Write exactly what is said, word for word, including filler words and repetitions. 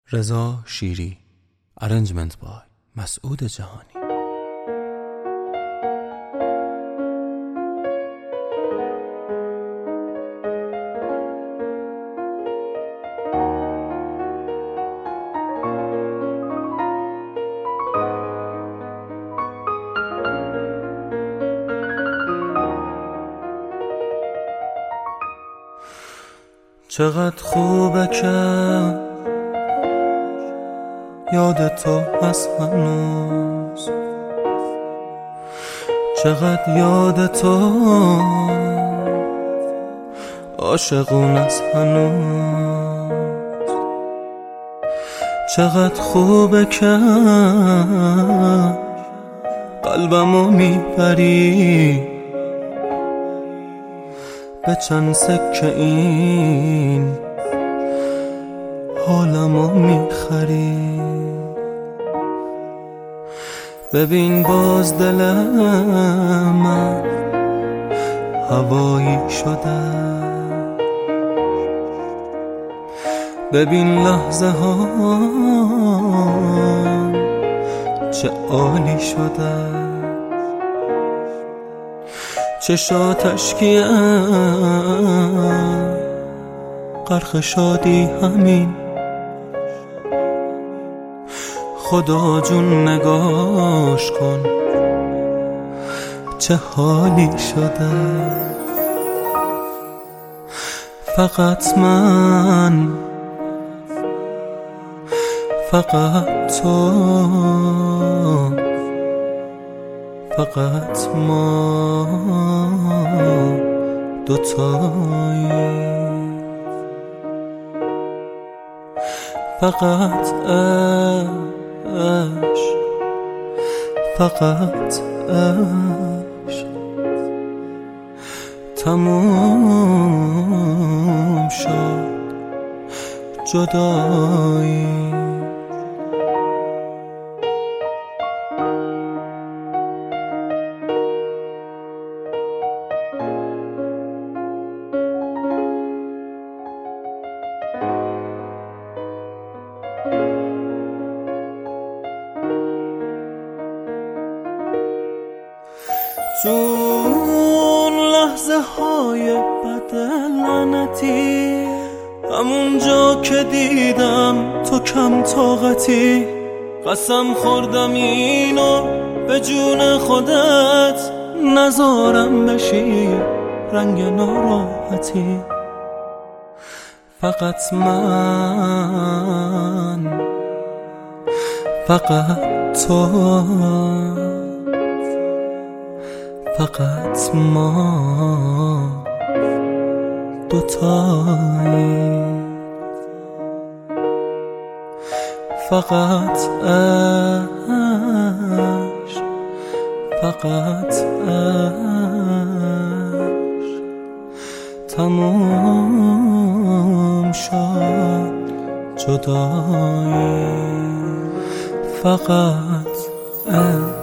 رضا شیری. Arrangement by مسعود جهانی. چقدر خوبه که یاد تو هست هنوز، چقدر یاد تو عاشقون است هنوز، چقدر خوبه که قلبمو میبری به چند سکه این حالمو میخری. ببین باز دل من هوایی شده، ببین لحظه ها چه عالی شده، چشاتش کیه غرق شادی همین، خدا جون نگاش کن چه حالی شده. فقط من، فقط تو، فقط ما دوتایی، فقط عشق، فقط عشق، تموم شد جدایی. تو اون لحظه های بد لعنتی، همون جا که دیدم تو کم طاقتی، قسم خوردم اینو به جون خودت نذارم بشی رنگ ناراحتی. فقط من، فقط تو، فقط ما دوتایی، فقط عشق، فقط عشق، تموم شد جدایی. فقط عشق.